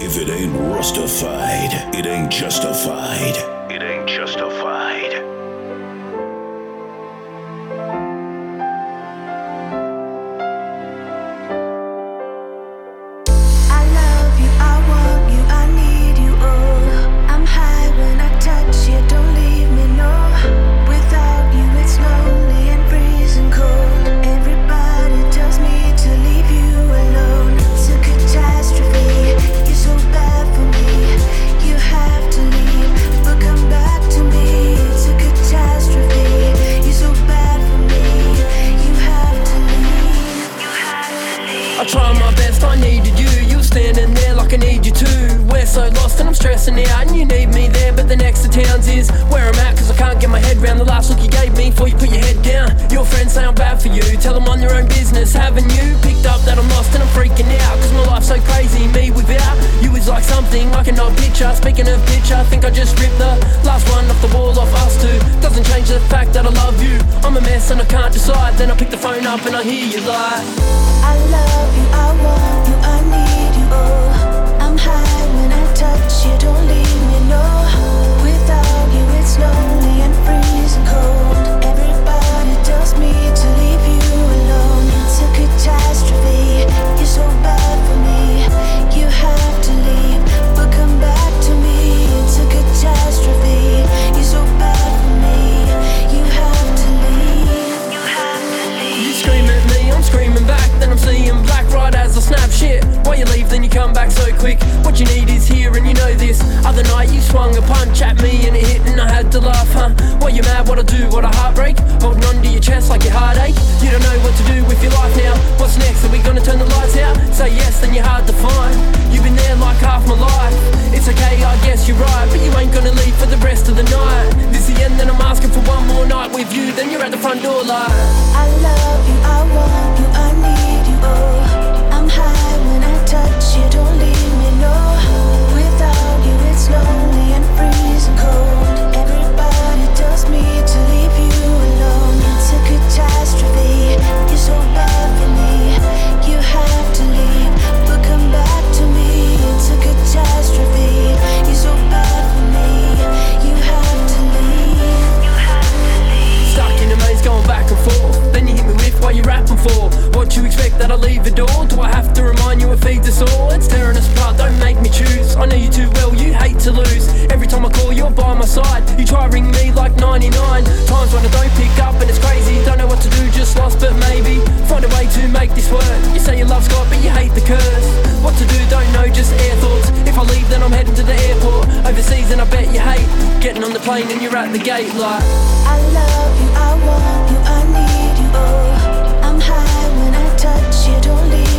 If it ain't Rustified, it ain't justified. It ain't justified. I tried my best, I needed you. You were standing there like I need you too. We're so lost and I'm stressing out, and you need me there, but the next to towns is where I'm at, cause I can't get my head round the last look you gave me before you put your head down. Your friends say I'm bad for you, tell them on their own business. Haven't you picked up that I'm lost and I'm freaking out, cause my life's so crazy, me without you is like something I cannot picture. Speaking of picture, I think I just ripped the last one off the wall off us two. Doesn't change the fact that I love you. I'm a mess and I can't decide, then I pick the phone up and I hear you like, I love you, I want you, I need you, oh. I'm high when I touch you, don't leave me, no. Without you it's lonely and freezing cold. Everybody tells me to leave you alone. It's a catastrophe, you're so bad for me. You have to leave, but come back to me. It's a catastrophe, you're so bad for me. You have to leave, you have to leave. you scream at me, I'm screaming back, then I'm seeing black right as I snap shit. Why you leave, then you come back so quick. What you need is here and you know this. Other night you swung a punch at me and it hit and I had to laugh, huh? Why you mad, what I do, what a heartbreak? Holding on to your chest like your heartache. You don't know what to do with your life now. What's next, are we gonna turn the lights out? Say yes, then you're hard to find. You've been there like half my life. It's okay, I guess you're right, but you ain't gonna leave for the rest of the night. This the end, then I'm asking for one more night with you, then you're at the front door like, I love you, I want you, I need you, oh. I'm high when I touch you, don't leave me, no. Without you it's lonely and freezing cold. Everybody tells me to leave you alone. It's a catastrophe, you're so bad for me. You have to leave, but come back to me. It's a catastrophe, you're so bad for me. You have to leave, you have to leave. stuck in a maze going back and forth. Then you hit me with what you're rapping for. What you expect that I leave the door? Do I have to remind you it feeds us all? It's tearing us apart, don't make me choose. I know you too well, you hate to lose. Every time I call you're by my side. You try ring me like 99 times when I don't pick up and it's crazy. Don't know what to do, just lost, but maybe find a way to make this work. You say you love Scott but you hate the curse. What to do, don't know, just air thoughts. If I leave then I'm heading to the airport. Overseas and I bet you hate getting on the plane and you're at the gate like, I love you, I want you, I need you, oh. I'm high when I touch you, don't leave